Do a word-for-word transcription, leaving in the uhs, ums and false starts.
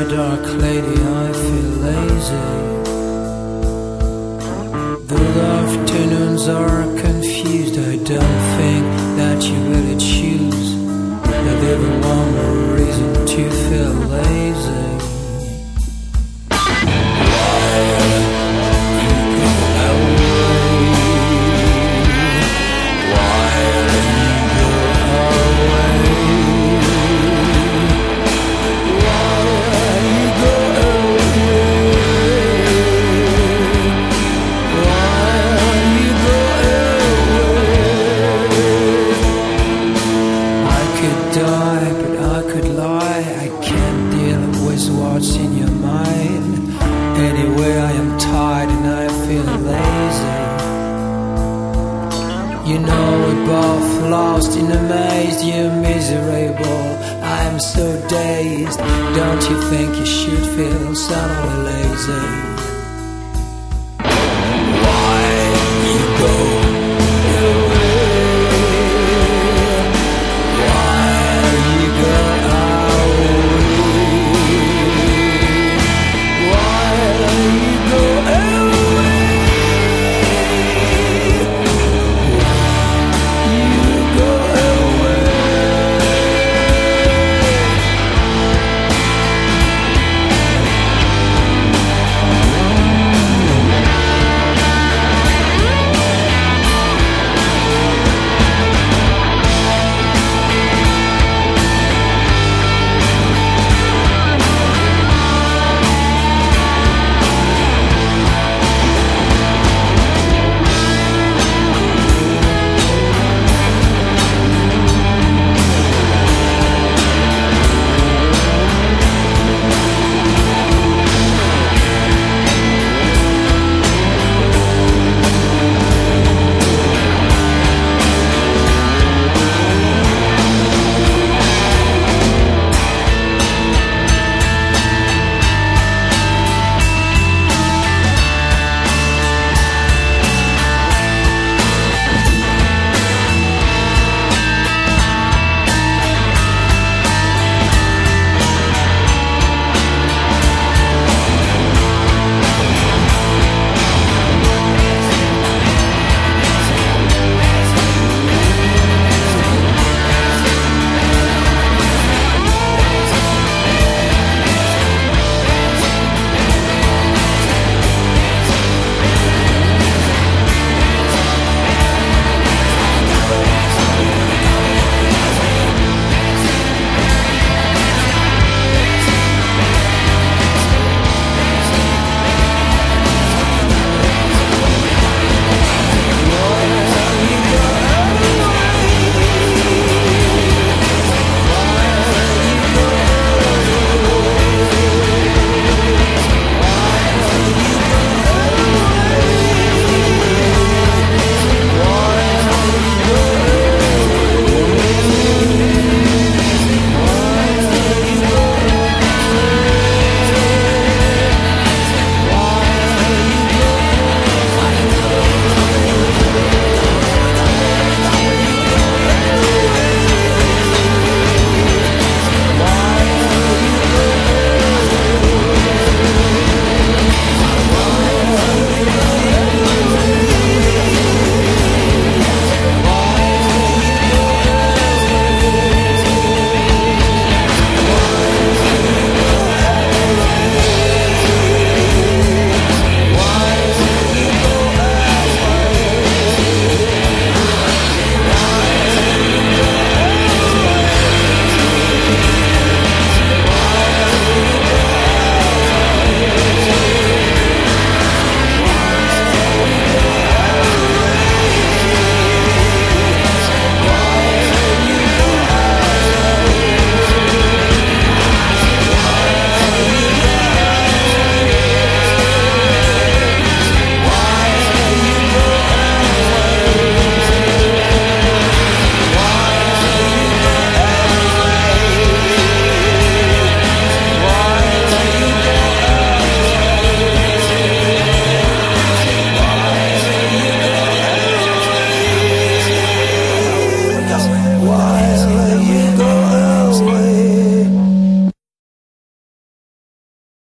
dark lady, I feel lazy. The afternoons are confused. I don't think that you really choose. There's even one more reason to feel lazy. Die, but I could lie. I can't deal with what's in your mind. Anyway, I am tired and I feel lazy. You know we're both lost in a maze. You're miserable, I am so dazed. Don't you think you should feel suddenly lazy? Why you go